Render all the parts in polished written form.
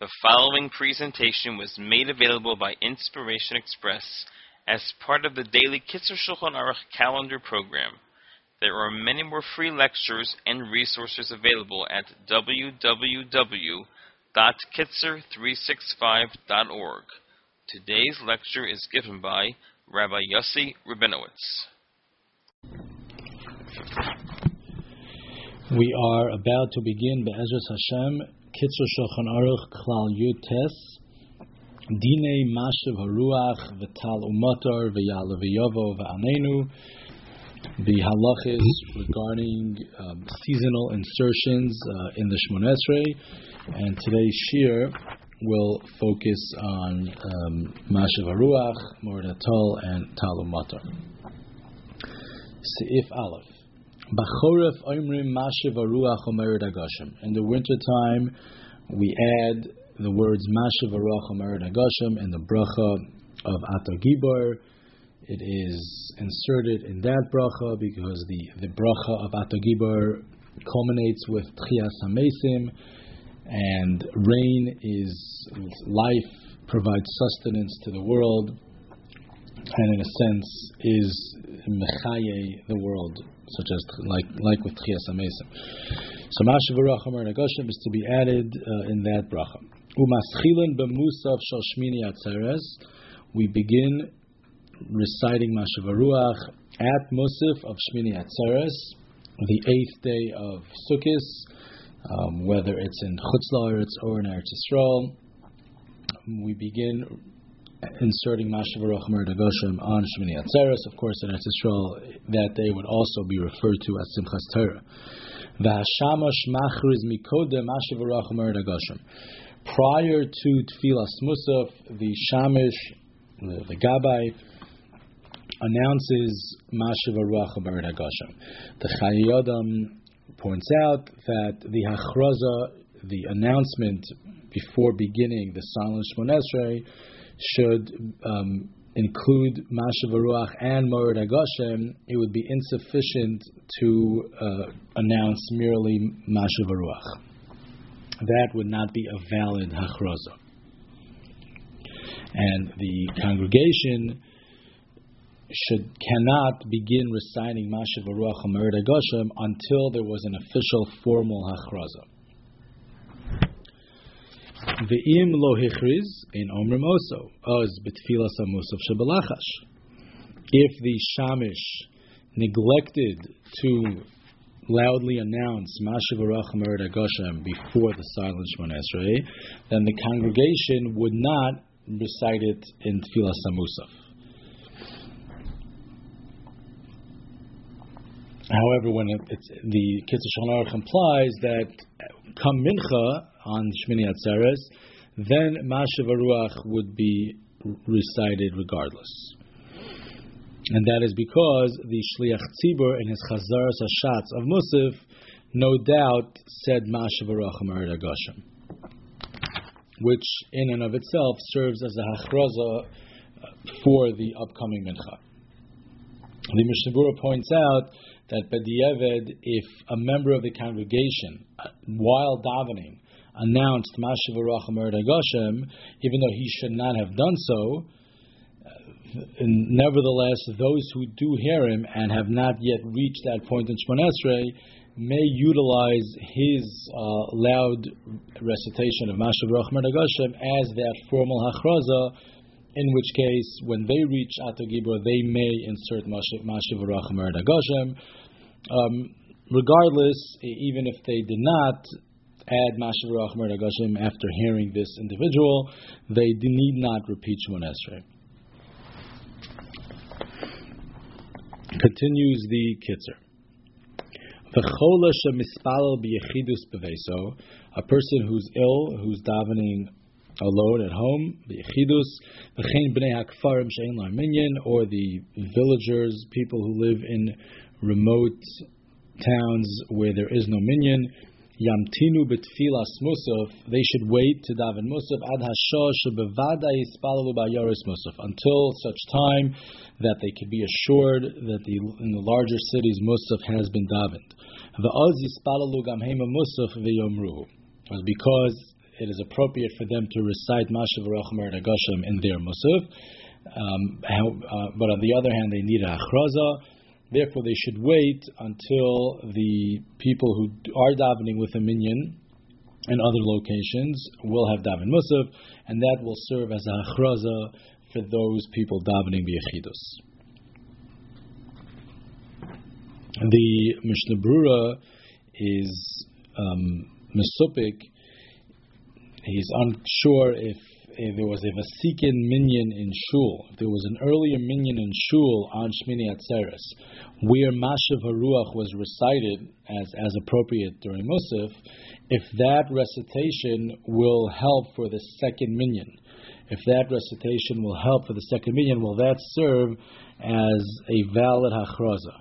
The following presentation was made available by Inspiration Express as part of the daily Kitzur Shulchan Aruch calendar program. There are many more free lectures and resources available at www.kitzur365.org. Today's lecture is given by Rabbi Yossi Rabinowitz. We are about to begin Be'ezras Hashem Kitzur Shulchan Aruch Klal Yud Tes Dinei Mashav Haruach V'Tal Umatar V'Yalav V'Yovo V'Anenu, the halachis regarding seasonal insertions in the Shmoneh Esrei, and today's shir will focus on Mashav Haruach, Moed HaTol, and Tal Umatar. Seif Aleph. B'choref oimrim mashiv haruach omered agashim. In the wintertime, we add the words mashiv haruach omered agashim in the bracha of Atar Gibor. It is inserted in that bracha because the bracha of Atar Gibor culminates with Tchias HaMesim, and rain is life, provides sustenance to the world, and in a sense is mechaye the world, such as like with Tchias HaMesim. So Mashav Haruach Omer Nagashim is to be added in that bracha. Umaschilin b'musaf shal Shmini Atzeres. We begin reciting Mashav Haruach at Musaf of Shmini Atzeres, the 8th day of Sukkot, whether it's in Chutz La'aretz or in Eretz Yisrael. We begin inserting Mashav Haruach Omer Nagashim on Shmini Atzeres. Of course, in Eretz Yisrael, that day would also be referred to as Simchas Torah. V'hashamash machriz mikodem Mashav Haruach Omer Nagashim. Prior to Tfilas Musaf, the Shamish, the Gabbai, announces Mashav Haruach Omer Nagashim. The Chayei Adam points out that the Hachraza, the announcement before beginning the silent Shmoneh Esrei, should include Mashav Haruach and Moed HaGashem. It would be insufficient to announce merely Mashav Haruach. That would not be a valid hachraza. And the congregation cannot begin reciting Mashav Haruach and Moed HaGashem until there was an official formal hachraza. Ve'im lo hichriz in omrim oso oz betfilas hamusaf shebalachash. If the shamish neglected to loudly announce Mashav Haruach and Moed HaGashem before the silent Shmoneh Esrei, then the congregation would not recite it in tfilas hamusaf. However, when the Kitzur Shulchan Aruch implies that come mincha on Shmini Atzeres, then Mashav Haruach would be recited regardless. And that is because the Shliach Tzibur in his Chazaras Hashatz of Musaf no doubt said Mashav Haruach Omer HaGashem, which in and of itself serves as a hachraza for the upcoming mincha. The Mishnah Berurah points out that b'diavad, if a member of the congregation, while davening, announced Mashav Haruach Omer HaGashem, even though he should not have done so, nevertheless, those who do hear him and have not yet reached that point in Shmoneh Esrei may utilize his loud recitation of Mashav Haruach Omer HaGashem as that formal hachraza, in which case, when they reach Atar Gibor, they may insert Mashav Haruach Omer HaGashem. Regardless, even if they did not add Mashav Haruach Omer HaGashem after hearing this individual, they need not repeat Shmoneh Esrei. Continues the Kitzur. V'chola shemispalel b'yechidus b'veiso, a person who's ill, who's davening alone at home, b'yechidus, v'chein b'nei hakfarim she'ein la'hem minyan, or the villagers, people who live in remote towns where there is no minyan, yamtinu b'tfilas musaf, they should wait to daven musaf ad hashah shebevada yispalalu ba'yaris musaf, until such time that they can be assured that in the larger cities musaf has been davened. V'oz yispalalu gam hema musaf v'yomruhu, because it is appropriate for them to recite Mashiv Baruch Mered HaGoshem in their Musaf. But on the other hand, they need a Achraza. Therefore, they should wait until the people who are davening with a minyan in other locations will have daven Musaf, and that will serve as a Achraza for those people davening b'yechidus. The Mishnah Brura is Mesupik. He's unsure if there was a Vasikin minyan in Shul, if there was an earlier minyan in Shul on Shmini Atzeres, where Mashiv HaRuach was recited as appropriate during Musaf, if that recitation will help for the second minyan. If that recitation will help for the second minyan, will that serve as a valid hachraza?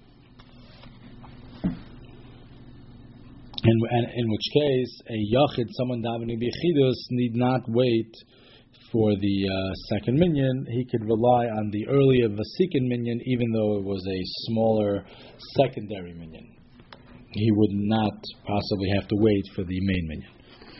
In which case, a yachid, someone davening b'yechidus, need not wait for the second minyan. He could rely on the earlier Vasikin minyan, even though it was a smaller secondary minyan. He would not possibly have to wait for the main minyan.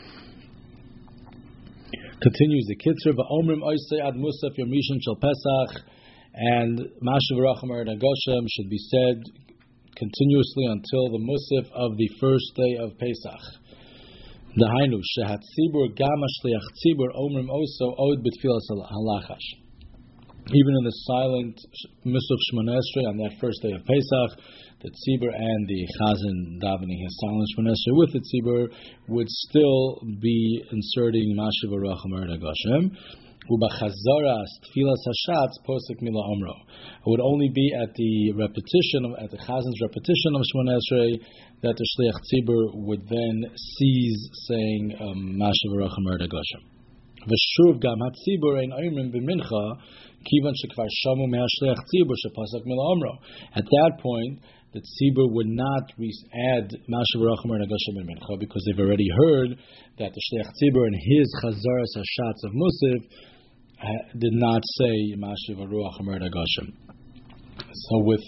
Continues the Kitzur, V'omrim oisei ad musaf yom rishon shel Pesach, and Mashiv Baruch Mered HaGoshem should be said continuously until the musaf of the first day of Pesach. Dahainu shehat tzibur gam hashliach tzibur omrim oso od b'tfilas halachash. Even in the silent musaf Shmoneh Esrei on that first day of Pesach, the tzibur and the chazan davening his silent Shmoneh Esrei with the tzibur would still be inserting Mashiv Baruch Mered HaGoshem. Ubachazaras tfilas hashatz posik mila omro. It would only be at the repetition, at the chazan's repetition of Shmoneh Esrei, that the shliach tzibur would then cease saying Mashiv Baruch Mered HaGoshem. V'shuv gam hatzibur ein oimrim b'mincha kivan shekvar shamu mea shliach tzibur shepasak mila omro. At that point, the tzibur would not add Mashiv Baruch Mered HaGoshem in mincha, because they've already heard that the shliach tzibur in his chazaras hashatz of Musaf did not say Mashiv Baruch Mered HaGoshem. So with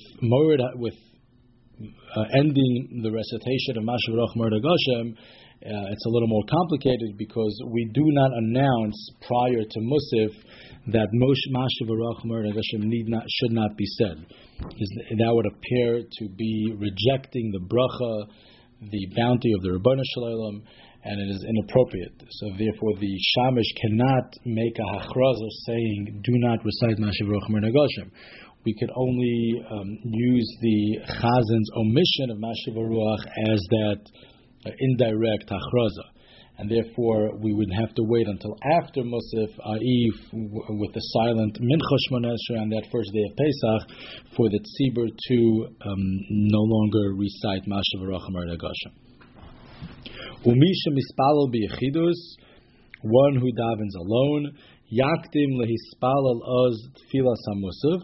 ending the recitation of Mashiv Baruch Mered HaGoshem, it's a little more complicated, because we do not announce prior to Musaf that Mashiv Baruch Mered HaGoshem should not be said. That would appear to be rejecting the bracha, the bounty of the Rebbeinu Shalom, and it is inappropriate. So therefore the Shamish cannot make a hachraza saying, do not recite Mashiv Baruch Mered HaGoshem. We could only use the chazan's omission of Mashiv Baruch as that indirect hachraza. And therefore we would have to wait until after Musaf, i.e. with the silent Mincha Shmoneh Esrei on that first day of Pesach, for the tzibur to no longer recite Mashiv Baruch Mered HaGoshem. Umisha mispalel b'yechidus, one who davens alone, yakdim lehispalel oz tfilas hamusaf.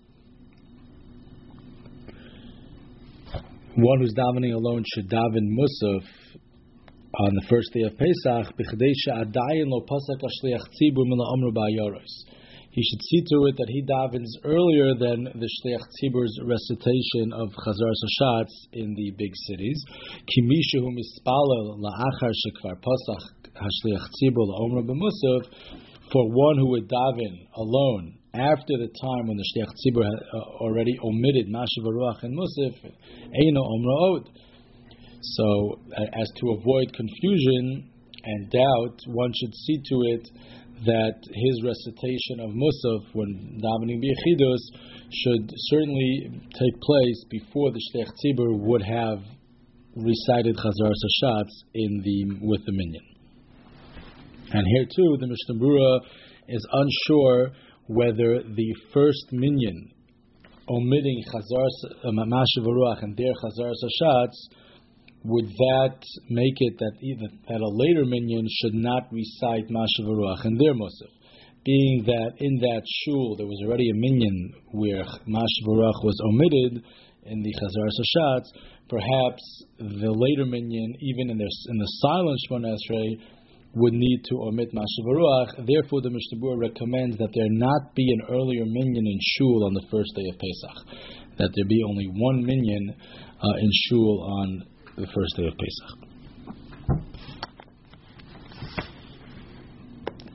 One who's davening alone should daven musaf on the first day of Pesach, b'chdei she'adayin lo pasak hashliach tzibur mila omru ba'ayoros. He should see to it that he davens earlier than the shliach tzibur's recitation of Chazaras Hashatz in the big cities. Ki mishehu mispalel la'achar shekvar pasach hashliach tzibur la'omru b'musaf. For one who would daven alone after the time when the shliach tzibur had already omitted Mashiv Baruch and musaf, eino omru od. So, as to avoid confusion and doubt, one should see to it that his recitation of Musaf when davening b'yechidus should certainly take place before the shliach tzibur would have recited Chazaras Hashatz with the minyan. And here too, the Mishnah Brura is unsure whether the first minyan omitting Mashiv Baruch and their Chazaras Hashatz, would that make it that a later minyan should not recite Mashiv Baruch and their Musaf? Being that in that shul there was already a minyan where Mashiv Baruch was omitted in the Chazaras Hashatz, perhaps the later minyan, even in the silent Shmoneh Esrei, would need to omit Mashiv Baruch. Therefore, the Mishnah Brura recommends that there not be an earlier minyan in shul on the first day of Pesach, that there be only one minyan in shul on the first day of Pesach.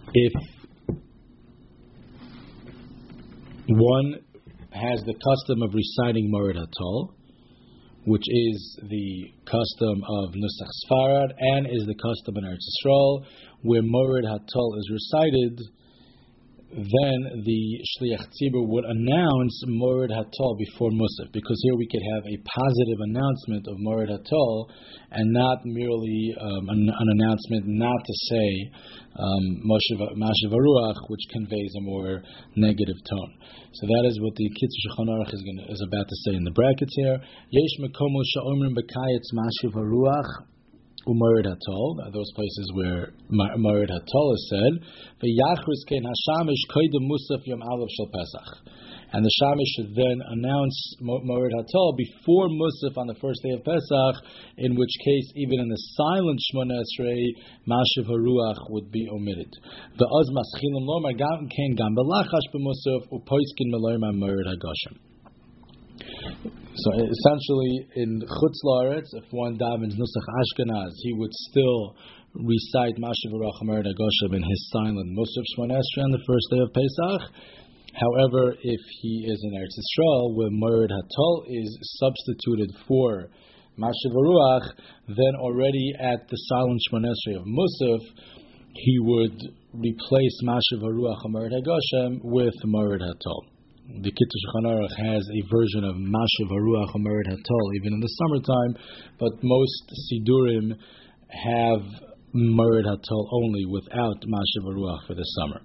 if one has the custom of reciting Mored Hatol, which is the custom of Nusach Sfarad and is the custom in Eretz Yisrael, where Mored Hatol is recited, then the Shliach Tzibur would announce Mored Hatol before Musaf, because here we could have a positive announcement of Mored Hatol and not merely an announcement not to say Mashiv Haruach, which conveys a more negative tone. So that is what the Kitzur Shulchan Aruch is about to say in the brackets here. Yesh mekomos she'omrim b'kayetz Mashiv Haruach U'Mored Hatol, those places where Mored Hatol is said, v'yachris kein hashamish koydem musaf yom alav shel Pesach, and the shamish should then announce Mored Hatol before musaf on the first day of Pesach, in which case even in the silent Shmona Esrei, Mashiv Haruach would be omitted. V'oz maschilim lomar gam kein gam belachash b'musaf u'poiskin meloyma Mored Hagoshem. So essentially, in Chutz La'aretz, if one davens Nusach Ashkenaz, he would still recite Mashiv Haruach Mored Hagoshem in his silent Musaf Shmona Esrei on the first day of Pesach. However, if he is in Eretz Yisrael, where Mored Hatol is substituted for Mashiv Haruach, then already at the silent Shmona Esrei of Musaf, he would replace Mashiv Haruach Mored Hagoshem with Mored Hatol. The Kitzur Shulchan Aruch has a version of Mashiv Haruach Mored Hatol even in the summertime, but most Sidurim have Mored Hatol only without Mashiv Haruach for the summer.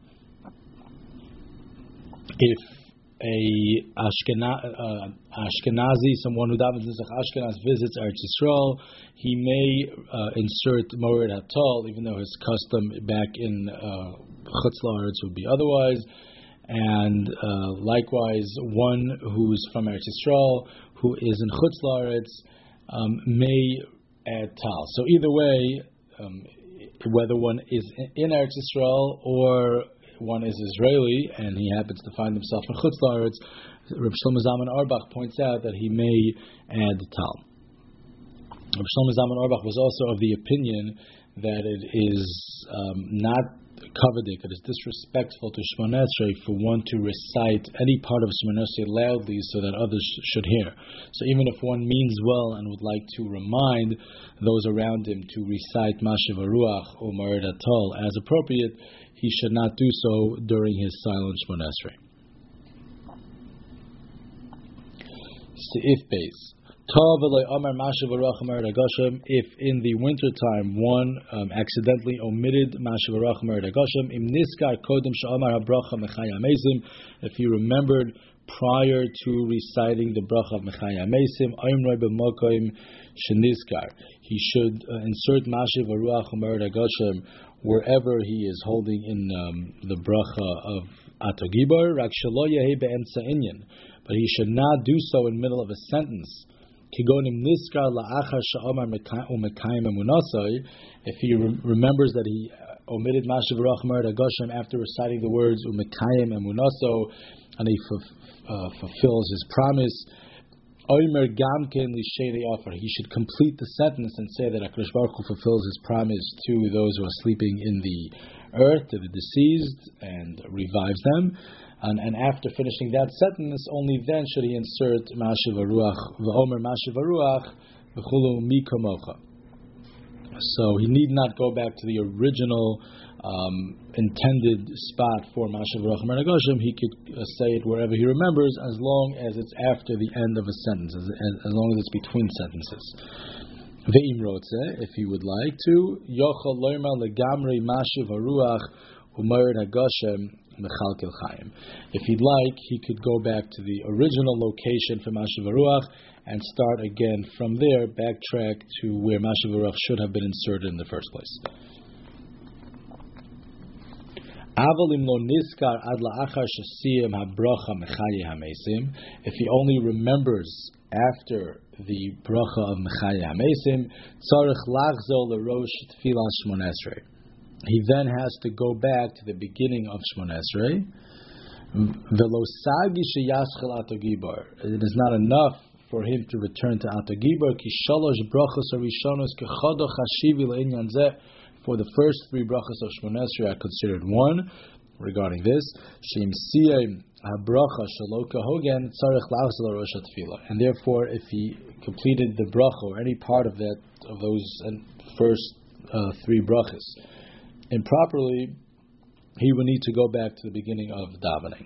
If a Ashkenazi, someone who davens Nusach Ashkenaz, visits Eretz Yisrael, he may insert Mored Hatol, even though his custom back in Chutz La'aretz would be otherwise. And likewise, one who is from Eretz Yisrael, who is in Chutz La'aretz, may add Tal. So either way, whether one is in Eretz Yisrael or one is Israeli and he happens to find himself in Chutz La'aretz, Reb Shlomo Zalman Auerbach points out that he may add Tal. Reb Shlomo Zalman Auerbach was also of the opinion that it is not kavadik, it is disrespectful to Shmona Esrei for one to recite any part of Shmona Esrei loudly so that others should hear. So even if one means well and would like to remind those around him to recite Mashiv Haruach or Mored Hatol as appropriate, he should not do so during his silent Shmona Esrei. Seif Beis. If in the winter time one accidentally omitted Mashiv Haruach Mored Hagoshem, if he remembered prior to reciting the bracha of Mechaya Mesim, he should insert Mashiv Haruach Mored Hagoshem wherever he is holding in the bracha of Ato Gibor, but he should not do so in the middle of a sentence. If he remembers that he omitted Mashiv Haruach Mored Hagoshem after reciting the words Umekayim Emunaso, and he fulfills his promise, he should complete the sentence and say that HaKadosh Baruch Hu fulfills his promise to those who are sleeping in the earth, to the deceased, and revives them. And after finishing that sentence, only then should he insert Mashiv Haruach, V'omer Mashiv Haruach, V'chulu mi kamocha. So he need not go back to the original intended spot for Mashiv Haruach Mored Hagoshem. He could say it wherever he remembers, as long as it's after the end of a sentence, as long as it's between sentences. Ve'im rotze, if he would like to, yochol loyma legamrei Mashiv Haruach u'Mored Hagoshem. If he'd like, he could go back to the original location for Mashiv Haruach and start again from there, backtrack to where Mashiv Haruach should have been inserted in the first place. If he only remembers after the bracha of Mechaya HaMesim, tzarich lachzor l'rosh tefillah Shmona Esrei. He then has to go back to the beginning of Shmona Esrei. It is not enough for him to return to Ato Gibor. For the first 3 brachas of Shmoneh Esrei are considered one. Regarding this, Shim Siyeh HaBracha Shelo Kahogen Tzarech Lachzor Rosh HaTefillah. And therefore, if he completed the bracha or any part of those first 3 brachas improperly, he would need to go back to the beginning of davening.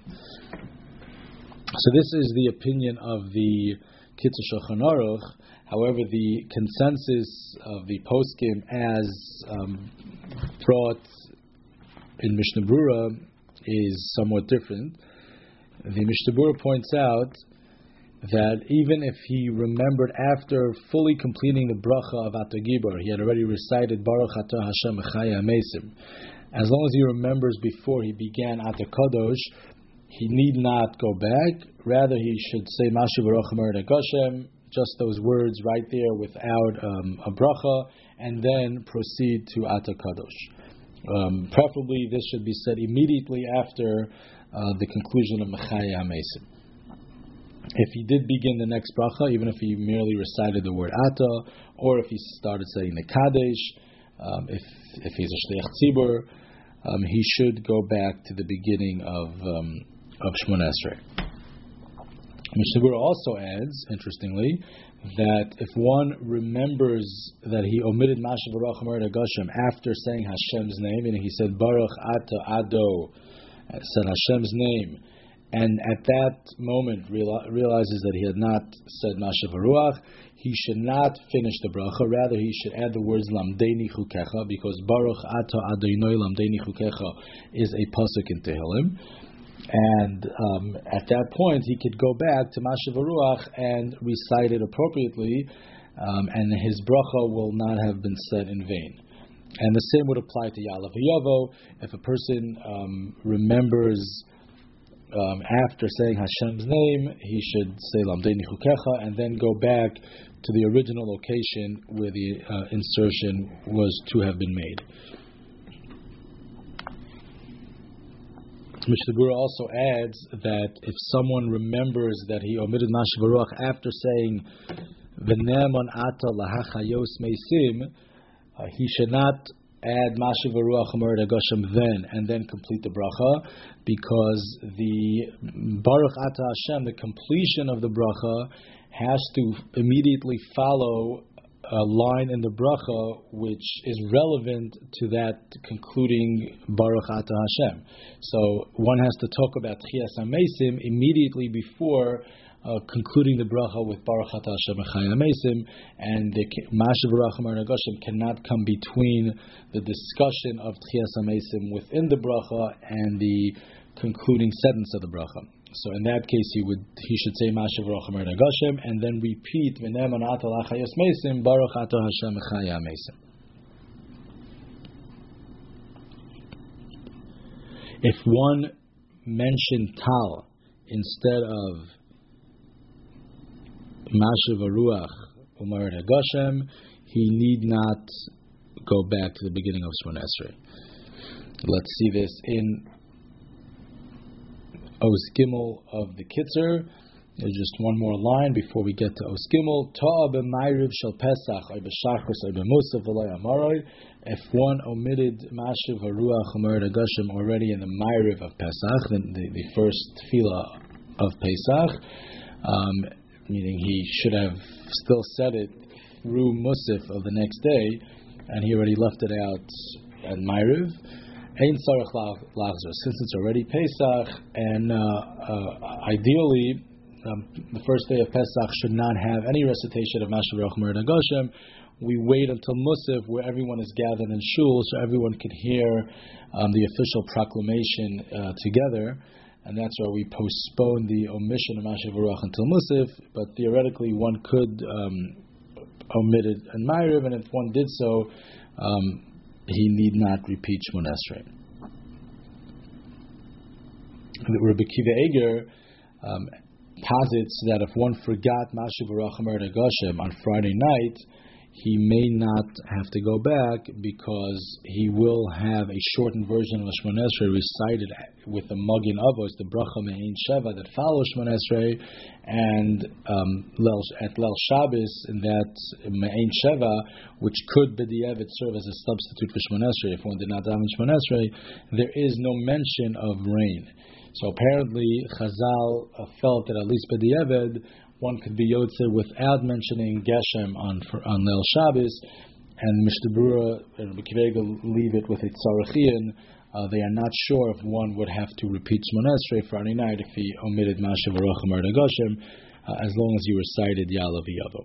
So this is the opinion of the Kitzur Shulchan Aruch. However, the consensus of the poskim as brought in Mishnah Berurah is somewhat different. The Mishnah Berurah points out that even if he remembered after fully completing the bracha of Atah Gibor, he had already recited Baruch Atah Hashem Echaya Amesim, as long as he remembers before he began Atah Kadosh, he need not go back. Rather, he should say Mashiv Baruch Mered Hashem, just those words right there without a bracha, and then proceed to Atah Kadosh. Preferably, this should be said immediately after the conclusion of Mechaya Amesim. If he did begin the next bracha, even if he merely recited the word Atah, or if he started saying the Kadesh, if he's a Shliach Tzibur, he should go back to the beginning of Shmoneh Esrei. Mishnah Berurah also adds, interestingly, that if one remembers that he omitted Mashiv Baruch Mered Hashem after saying Hashem's name, and he said Baruch Atah Ado, said Hashem's name, and at that moment realizes that he had not said Mashiv Baruch, he should not finish the bracha. Rather, he should add the words Lamdeini Chukecha, because Baruch Atah Adonai Lamdeini Chukecha is a pasuk in Tehillim. And at that point, he could go back to Mashiv Baruch and recite it appropriately, and his bracha will not have been said in vain. And the same would apply to Ya'alav V'yavo. If a person remembers after saying Hashem's name, he should say Lamdeini Chukecha and then go back to the original location where the insertion was to have been made. Mishnah Berurah also adds that if someone remembers that he omitted Mashiv Baruch after saying V'ne'eman ata lahachayos meisim, he should not add Mashiv Baruch Mered Hashem and then complete the bracha, because the Baruch Atah Hashem, the completion of the bracha, has to immediately follow a line in the bracha which is relevant to that concluding Baruch Atah Hashem. So one has to talk about Tchias HaMeisim immediately before concluding the bracha with Baruch Atah Hashem Echaya Amesim, and the Mashiv Baruch Mered Hashem cannot come between the discussion of Tchias HaMeisim within the bracha and the concluding sentence of the bracha. So in that case, he should say Mashiv Baruch Mered Hashem and then repeat V'ne'eman ata lahachayos meisim Baruch Atah Hashem Echaya Amesim. If one mentioned Tal instead of Mashiv Baruch Mered Hashem, he need not go back to the beginning of Shmoneh Esrei. Let's see this in Os Gimel of the Kitzur. There's just one more line before we get to Os Gimel. Ta'a b'mayriv shel Pesach, or b'shachris, or b'musaf v'lay amaroi. If one omitted Mashiv Haruach Mered Hashem already in the Mayriv of Pesach, the first tefillah of Pesach, meaning he should have still said it through Musaf of the next day, and he already left it out at Mayriv. Ein Tzarech Lachzor, since it's already Pesach, and ideally, the first day of Pesach should not have any recitation of Mashiv Baruch Mered Hashem. We wait until Musaf, where everyone is gathered in shul, so everyone can hear the official proclamation together, and that's why we postpone the omission of Mashiv Baruch until Musaf. But theoretically, one could omit it in Ma'ariv, and if one did so, he need not repeat Shmoneh Esrei. Rabbi Akiva Eiger posits that if one forgot Mashiv Baruch Mered Hashem on Friday night, he may not have to go back because he will have a shortened version of Shemona Esrei recited with the Magin Avos, the Bracha Me'ein Sheva that follows Shemona Esrei, and at Leil Shabbos in that Me'ein Sheva, which could b'di'evet serve as a substitute for Shemona Esrei if one did not daven Shemona Esrei, there is no mention of rain. So apparently Chazal felt that at least b'di'evet one could be Yotze without mentioning Geshem on Leil Shabbos, and Mishnah Berurah and Rabbi Akiva Eiger leave it with a Tzarachian. They are not sure if one would have to repeat Shemona Esrei Friday night if he omitted Mashav Aruach Amar Geshem, as long as you recited Ya'alav V'yavo.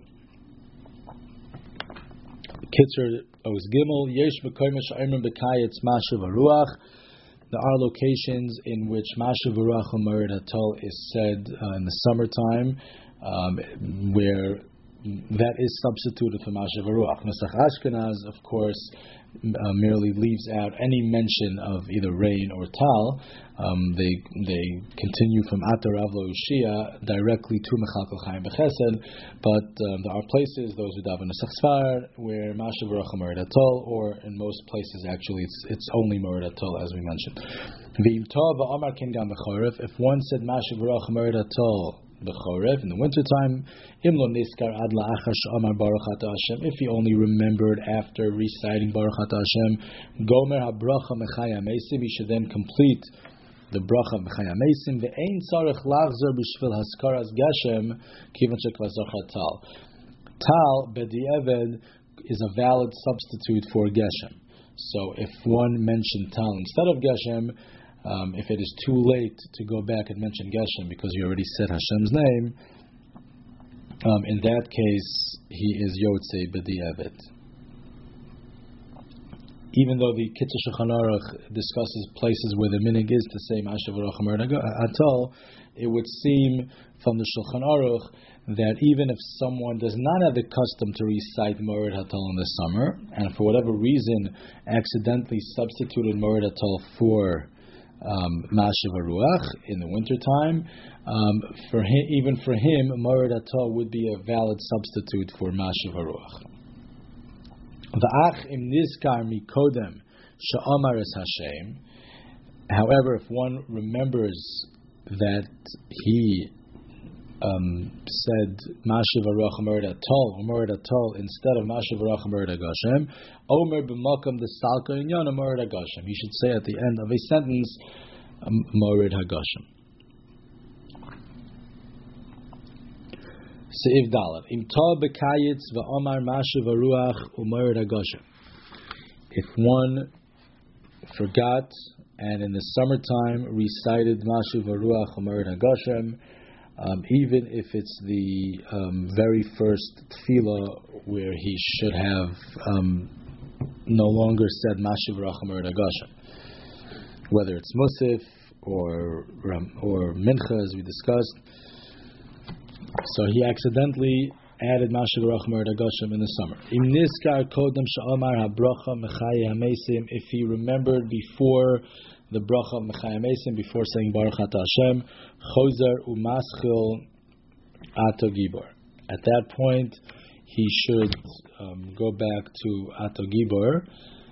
Kitzer Oz Gimel Yesh Mekoyim She'omrim B'Kayetz Mashav Aruach. There are locations in which Mashav Aruach Amar Hatol is said in the summertime, where that is substituted for Mashav Aruach. Nusach Ashkenaz, of course, merely leaves out any mention of either rain or tal. They continue from Atar Rav Lo Ushia directly to Mechalkel Chaim B'Chesed, but there are places, those who daven Nusach Sfar, where Mashav Aruach Amar Hatol, or in most places actually it's only Mored Hatol, as we mentioned. V'im Tov V'Amar Ken Gam B'Choref, if one said Mashav Aruach Amar Hatol B'Choref in the wintertime, Imlo Niskar Ad La'achar She'amar Baruch Ata Hashem, if he only remembered after reciting Baruch Ata Hashem, Gomer HaBracha Mechaya Mesim, he should then complete the Bracha Mechaya Mesim, Ve'ein Tzarech Lachzor B'Shvil Haskaras Geshem, Kivan Shekva Zachar Tal. Tal, B'di'eved, is a valid substitute for Geshem. So if one mentioned Tal instead of Geshem, if it is too late to go back and mention Geshem because you already said Hashem's name, in that case he is Yotzei B'di'evet. Even though the Kitzur Shulchan Aruch discusses places where the minhag is to say Mashav Aruach Amar Hatol, it would seem from the Shulchan Aruch that even if someone does not have the custom to recite Mored Hatol in the summer, and for whatever reason accidentally substituted Mored Hatol for Mashav Aruach in the wintertime, even for him, Mored Hatol would be a valid substitute for Mashav Aruach. V'ach im nizkar mikodem she'amar es Hashem. However, if one remembers that he said Mashav Aruach Mored Hatol or Mored Hatol instead of Mashav Aruach Mored Gashem, Omer b'makam desalka inyan Mored Gashem. He should say at the end of a sentence Mored Hagashem. Seif Dalet. Im tov bekayitz va'omar Mashav Aruach u'Mored Hagashem. If one forgot and in the summertime recited Mashav Aruach u'Mored Hagashem, even if it's the very first tefillah where he should have no longer said Mashav Aruach U'Mored Hagashem, whether it's Musaf or Mincha, as we discussed. So he accidentally added Mashav Aruach U'Mored Hagashem in the summer. Im niskar kodem she'amar habracha mechaya hamesim, if he remembered before the bracha of Mechaya Mesim, before saying Baruch Ata Hashem, Chozer u'maschil Ato Gibor. At that point, he should go back to Ato Gibor.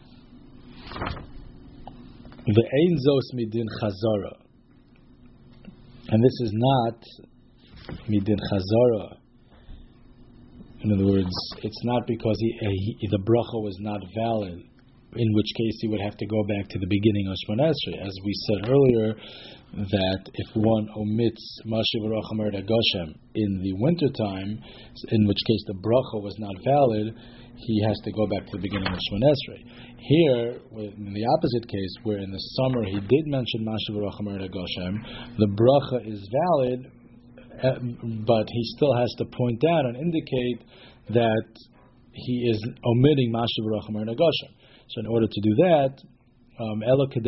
Ve'ein zos midin chazara. And this is not midin chazara. In other words, it's not because the bracha was not valid, in which case he would have to go back to the beginning of Shemona Esrei. As we said earlier, that if one omits Mashav Aruach U'Mored Hagashem in the wintertime, in which case the bracha was not valid, he has to go back to the beginning of Shemona Esrei. Here, in the opposite case, where in the summer he did mention Mashav Aruach U'Mored Hagashem, the bracha is valid, but he still has to point out and indicate that he is omitting Mashav Aruach U'Mored Hagashem. So in order to do that, in order to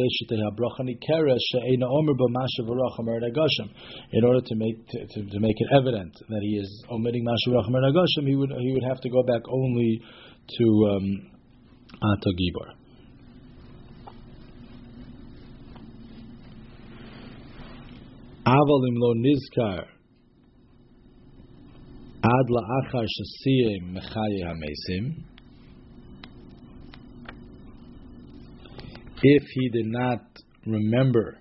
make it evident that he is omitting Mashav Aruach U'Mored Hagashem, he would have to go back only to Ato Gibor. Aval im lo nizkar Ad la'achar shesiyim mechaye hamesim. If he did not remember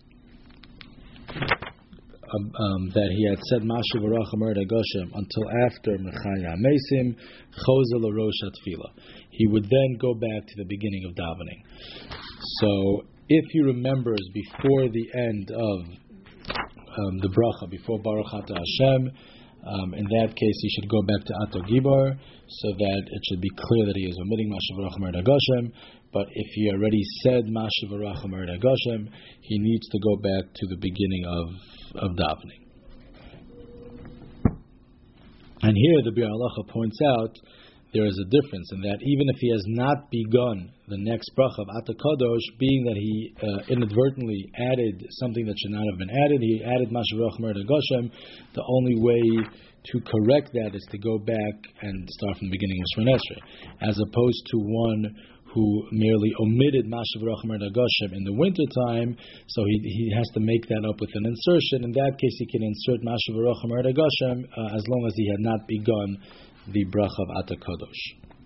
that he had said Mashiv Arach Amar Goshem until after Mechaya Mesim, Chozel Rosh Tefillah, he would then go back to the beginning of davening. So, if he remembers before the end of the bracha, before Baruch Ata Hashem, in that case he should go back to Ato Gibor, so that it should be clear that he is omitting Mashiv Arach Amar Goshem. But if he already said Mashiv Arach Amar Goshem, he needs to go back to the beginning of davening. And here the Bir Halacha points out there is a difference in that even if he has not begun the next bracha of Ata Kadosh, being that he inadvertently added something that should not have been added, he added Mashiv Arach Amar Goshem, the only way to correct that is to go back and start from the beginning of Shemon Esrei, as opposed to one who merely omitted Mashiv Arach Amar Goshem in the winter time, so he has to make that up with an insertion. In that case, he can insert Mashiv Arach Amar Goshem as long as he had not begun the bracha of Ata Kadosh.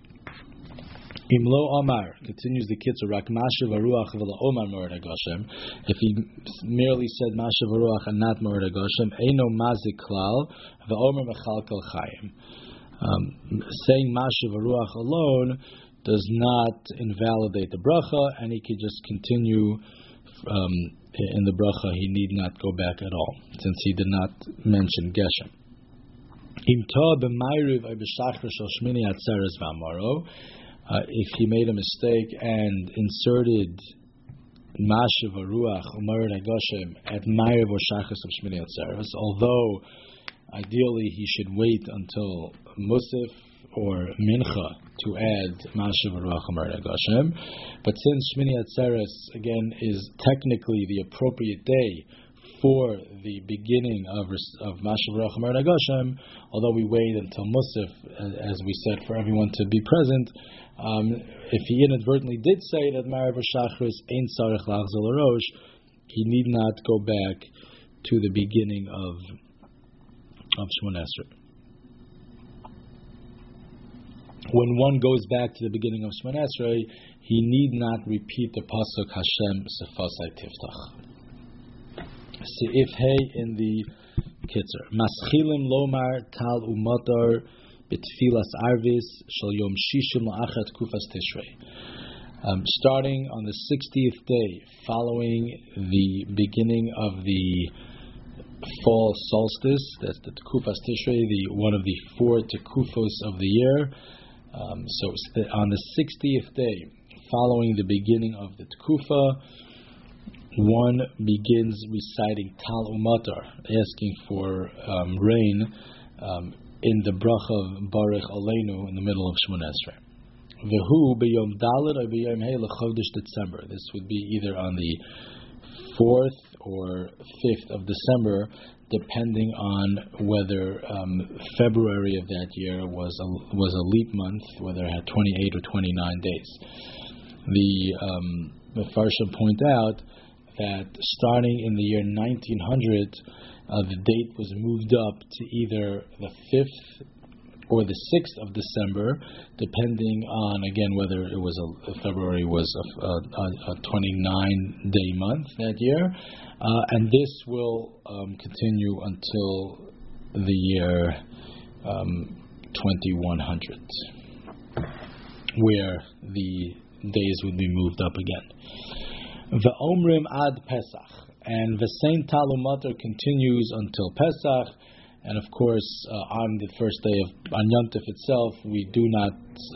Imlo Amar, continues the Kitzur, Rak Mashiv Aruach v'la Omar Morad Goshem. If he merely said Mashiv Aruach and not Morad Goshem, Eino Mazik Klal v'Omer Mechalkel Chaim. Saying Mashiv Aruach alone does not invalidate the bracha, and he could just continue in the bracha. He need not go back at all, since he did not mention Geshem. If he made a mistake and inserted Mashiv Aruach Umar Goshem at Ma'ariv or Shachris of Shmini Atzeres, although ideally he should wait until Musaf or Mincha to add Mashiv Aruach Amar Goshem, but since Shmini Atzeres again is technically the appropriate day for the beginning of Mashiv Aruach Amar Goshem, although we wait until Musaf, as we said, for everyone to be present, if he inadvertently did say it at Ma'ariv or Shachris, Ein Sarich Lachzor L'Rosh, he need not go back to the beginning of Shemon Esrei. When one goes back to the beginning of Shemon Esrei, he need not repeat the pasuk Hashem Sefasai Tiftach. Seif Hey in the Kitzur. Maschilim Lomar Tal Umatar B'Tfilas Arvis Shal Yom Shishim La'achat Kufas Tishrei. Starting on the 60th day following the beginning of the fall solstice, that's the Kufas Tishrei, one of the 4 Tekufos of the year. So on the 60th day following the beginning of the Tekufa, one begins reciting Tal Umatar, asking for rain in the bracha of Baruch Aleinu in the middle of Shemon Esrei. Vehu b'yom daled or b'yom hey l'chodesh December. This would be either on the 4th or 5th of December, depending on whether February of that year was a leap month, whether it had 28 or 29 days. The Mefarshim point out that starting in the year 1900, the date was moved up to either the 5th or the 6th of December, depending on, again, whether it was February was a 29-day month that year. And this will continue until the year 2100, where the days would be moved up again. V'omrim ad Pesach, and V'sein Tal Umatar continues until Pesach. And of course, on the first day on Yom Tov itself, we do not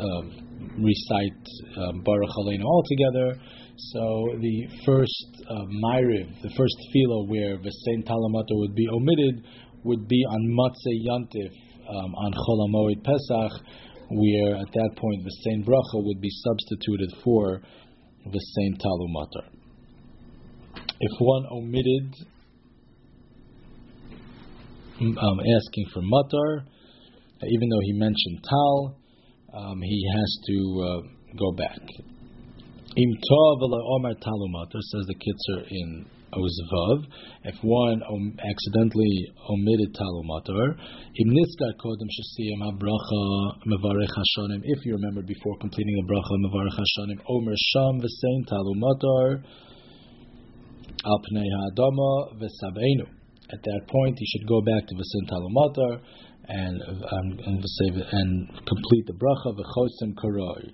recite Baruch Aleinu altogether. So the first Ma'ariv, the first tefillah where V'sein Tal Umatar would be omitted, would be on Matzei Yom Tov, on Chol HaMoed Pesach, where at that point V'sein Bracha would be substituted for V'sein Tal Umatar. If one omitted asking for matar, even though he mentioned tal, he has to go back. Im tov v'lo omar talu matar, says the Kitzur in Ozvav. If one accidentally omitted Tal Umatar, Im Niskar Kodem Shesiyam HaBracha Mevarech Hashanim. If you remember before completing the bracha Mevarech Hashanim, Omer Sham V'Sein Tal Umatar Al Pnei Ha'adama V'Sabeinu. At that point, he should go back to V'Sein Tal Umatar and complete the bracha V'Chosim Karoi.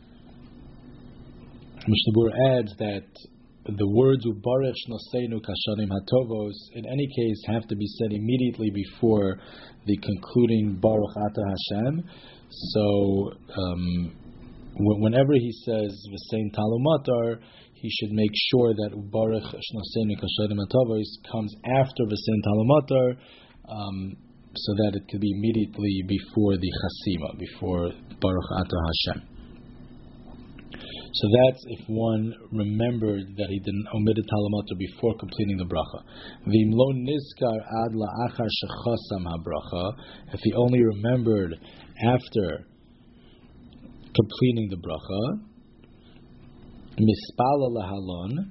Mishnah Berurah adds that the words Ubarech Shnosenu Kashanim Hatovos in any case have to be said immediately before the concluding Baruch Ata Hashem. So whenever he says V'Sein Tal Umatar, he should make sure that Ubarech Shnosenu Kashanim Hatovos comes after V'Sein Tal Umatar, so that it could be immediately before the Chasima, before Baruch Ata Hashem. So that's if one remembered that he didn't omit Tal Umatar before completing the bracha. V'im lo nizkar ad la'achar shechasam habracha. If he only remembered after completing the bracha, mispala lahalon.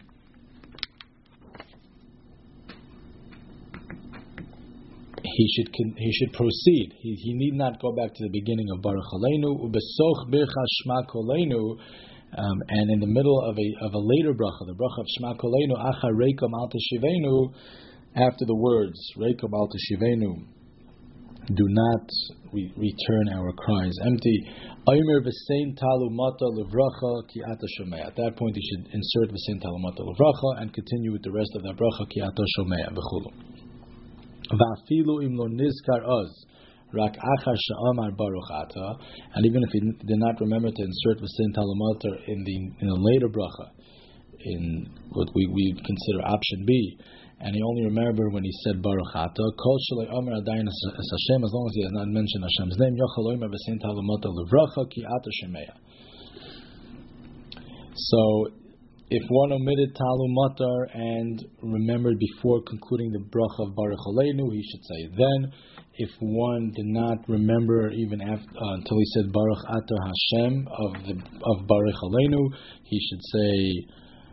He should proceed. He need not go back to the beginning of Baruch Aleinu ubesoch bircha shma koleinu. And in the middle of a later bracha, the bracha of Shema Koleinu, Achar Reikom Al Teshivenu, after the words Reikom Al Teshivenu, do not return our cries empty. Aymer V'Sein Tal Umatar Levracha Ki Ata Shomea. At that point, he should insert V'Sein Tal Umatar Levracha and continue with the rest of that bracha Ki Ata Shomea V'chulu. Va'afilu Im Lo Nizkar Oz. Rak achar she'amar Baruch Ata, and even if he did not remember to insert V'Sein Tal Umatar in the later bracha, in what we consider option B, and he only remembered when he said Baruch Ata, Kol Shalei Amar Adayin Es Hashem, as long as he has not mentioned Hashem's name, Yochel Omer V'Sein Tal Umatar Levracha Ki Ata Shemea. So, if one omitted Tal Umatar and remembered before concluding the bracha of Baruch Aleinu, he should say it then. If one did not remember even after, until he said Baruch Ata Hashem of Baruch Aleinu, he should say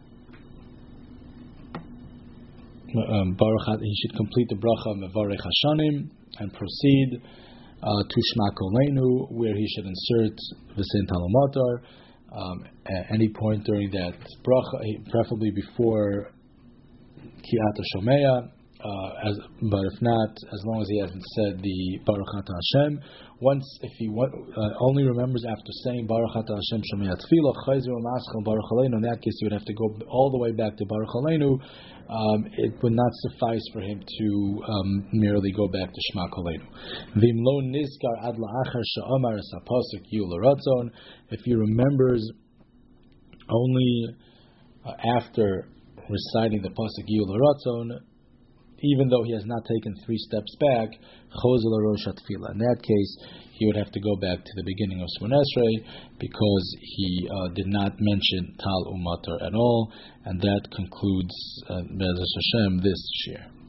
Baruch. He should complete the bracha Mevarech Hashanim and proceed to Shema Koleinu, where he should insert V'Sein Tal Umatar at any point during that bracha, preferably before Ki Ata Shomea. But if not, as long as he hasn't said the Baruch Ata Hashem, if he only remembers after saying Baruch Ata Hashem Shomei Tefillah Chayzer U'Maschal Baruch Aleinu, in that case he would have to go all the way back to Baruch Aleinu. It would not suffice for him to merely go back to Shema Koleinu. V'im lo nizkar ad la'achar she'amar es hapasuk yu l'ratzon. If he remembers only after reciting the pasuk yu l'ratzon, even though he has not taken 3 steps back, chozel rosh hatefillah. In that case, he would have to go back to the beginning of Shmoneh Esrei because he did not mention Tal Umatar at all, and that concludes Be'ezus Hashem this share.